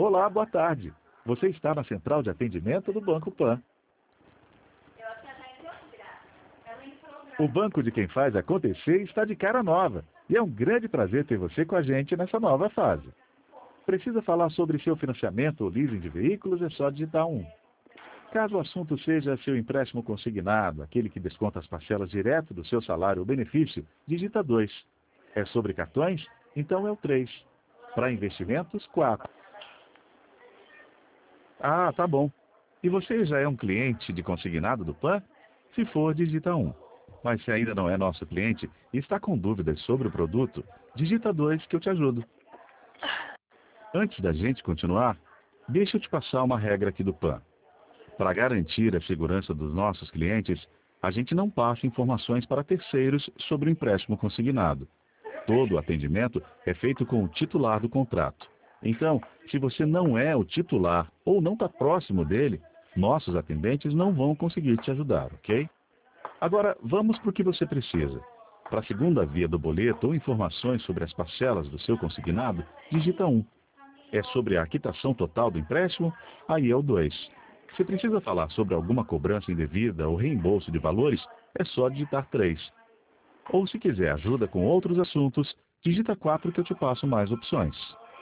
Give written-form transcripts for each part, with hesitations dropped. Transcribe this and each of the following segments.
Olá, boa tarde. Você está na central de atendimento do Banco Pan. O banco de quem faz acontecer está de cara nova. E é um grande prazer ter você com a gente nessa nova fase. Precisa falar sobre seu financiamento ou leasing de veículos? É só digitar 1. Caso o assunto seja seu empréstimo consignado, aquele que desconta as parcelas direto do seu salário ou benefício, digita 2. É sobre cartões? Então é o 3. Para investimentos, 4. Ah, tá bom. E você já é um cliente de consignado do PAN? Se for, digita 1. Mas se ainda não é nosso cliente e está com dúvidas sobre o produto, digita 2 que eu te ajudo. Antes da gente continuar, deixa eu te passar uma regra aqui do PAN. Para garantir a segurança dos nossos clientes, a gente não passa informações para terceiros sobre o empréstimo consignado. Todo o atendimento é feito com o titular do contrato. Então, se você não é o titular ou não está próximo dele, nossos atendentes não vão conseguir te ajudar, ok? Agora, vamos para o que você precisa. Para a segunda via do boleto ou informações sobre as parcelas do seu consignado, digita 1. É sobre a quitação total do empréstimo? Aí é o 2. Se precisa falar sobre alguma cobrança indevida ou reembolso de valores, é só digitar 3. Ou se quiser ajuda com outros assuntos, digita 4 que eu te passo mais opções.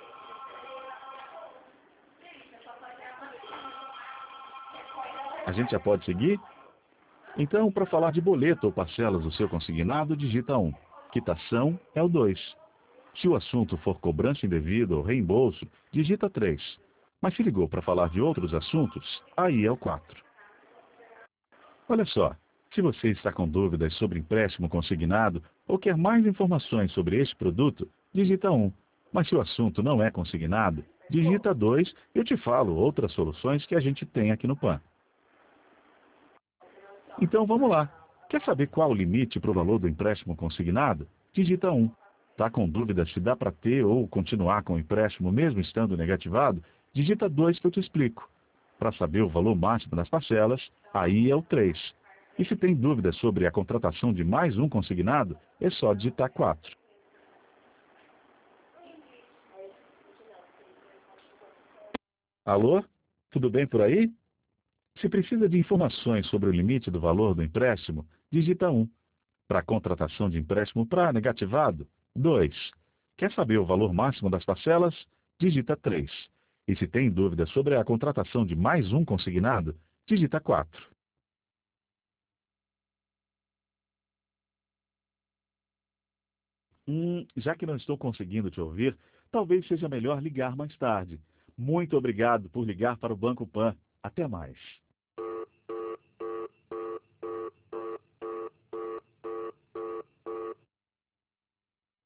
A gente já pode seguir? Então, para falar de boleto ou parcelas do seu consignado, digita 1. Quitação é o 2. Se o assunto for cobrança indevida ou reembolso, digita 3. Mas se ligou para falar de outros assuntos, aí é o 4. Olha só, se você está com dúvidas sobre empréstimo consignado ou quer mais informações sobre este produto, digita 1. Mas se o assunto não é consignado, digita 2 e eu te falo outras soluções que a gente tem aqui no PAN. Então vamos lá. Quer saber qual o limite para o valor do empréstimo consignado? Digita 1. Está com dúvida se dá para ter ou continuar com o empréstimo mesmo estando negativado? Digita 2 que eu te explico. Para saber o valor máximo das parcelas, aí é o 3. E se tem dúvida sobre a contratação de mais um consignado, é só digitar 4. Alô? Tudo bem por aí? Se precisa de informações sobre o limite do valor do empréstimo, digita 1. Para contratação de empréstimo para negativado, 2. Quer saber o valor máximo das parcelas? Digita 3. E se tem dúvida sobre a contratação de mais um consignado, digita 4. Já que não estou conseguindo te ouvir, talvez seja melhor ligar mais tarde. Muito obrigado por ligar para o Banco Pan. Até mais.